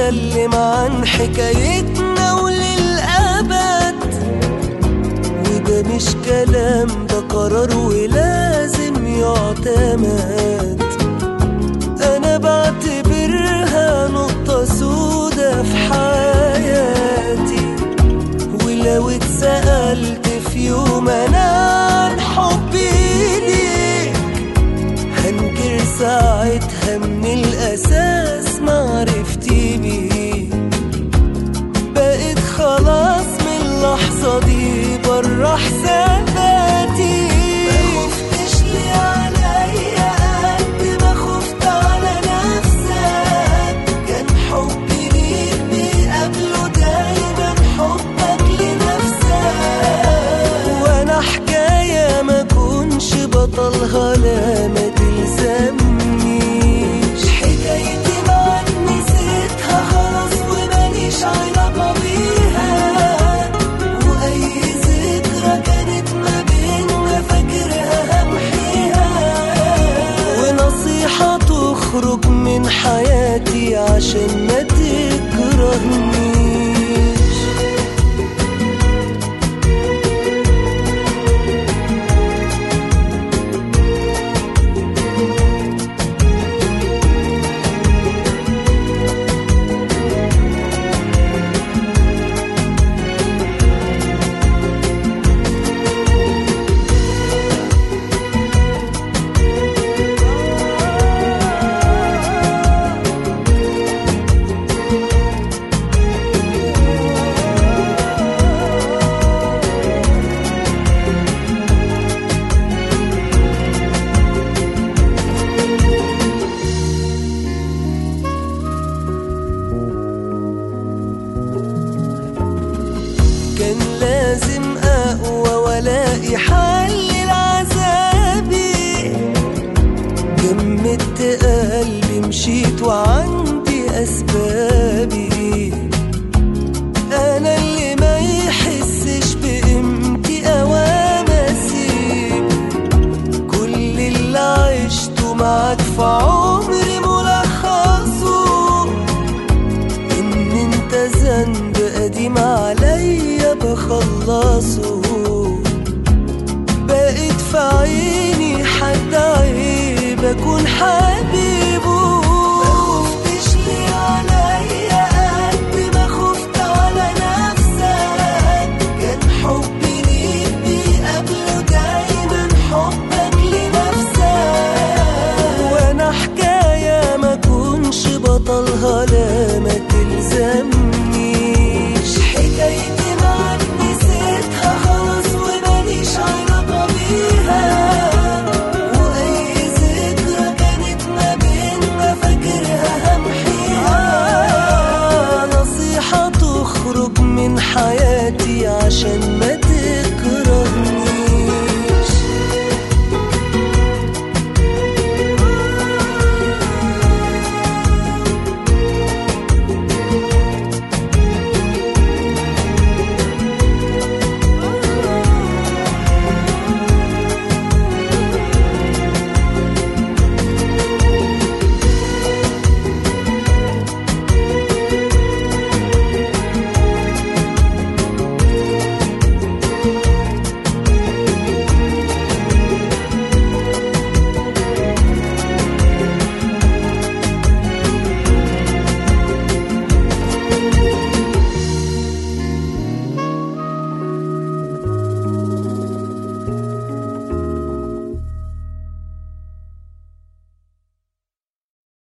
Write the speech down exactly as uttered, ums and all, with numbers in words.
نتكلم عن حكايتنا وللأبد، وده مش كلام ده قرار ولازم يعتمد. أنا بعتبرها نقطة سودة في حياتي، ولو اتسألت في يوم أنا عن حبي ليك هنكر ساعتها من الأساس معرفتي بيك. بقيت خلاص من اللحظة دي برا حساباتي، مخفتش لي عليا قد ما خفت على نفسك. كان حبي ليك بيقابله دايما حبك لنفسك، وانا حكاية ما كنش بطلها لا ما تلزمنيش. حكايتي معاك نسيتها خلاص وماليش علاقة بيها، واي ذكرى كانت ما بينا فاكرها همحيها. ونصيحة تخرج من حياتي عشان ما تكرهنيش. كان لازم أقوى ولاقي حل لعذابي. جمدت قلبي مشيت وعندي أسبابي. أنا اللي ما يحسش بقيمتي أوام أسيب كل اللي عشته معاك في عمري ملخصه إن أنت ذنب قديم عليا بخلصه. بقيت في عيني حد عيب أكون حبيبه،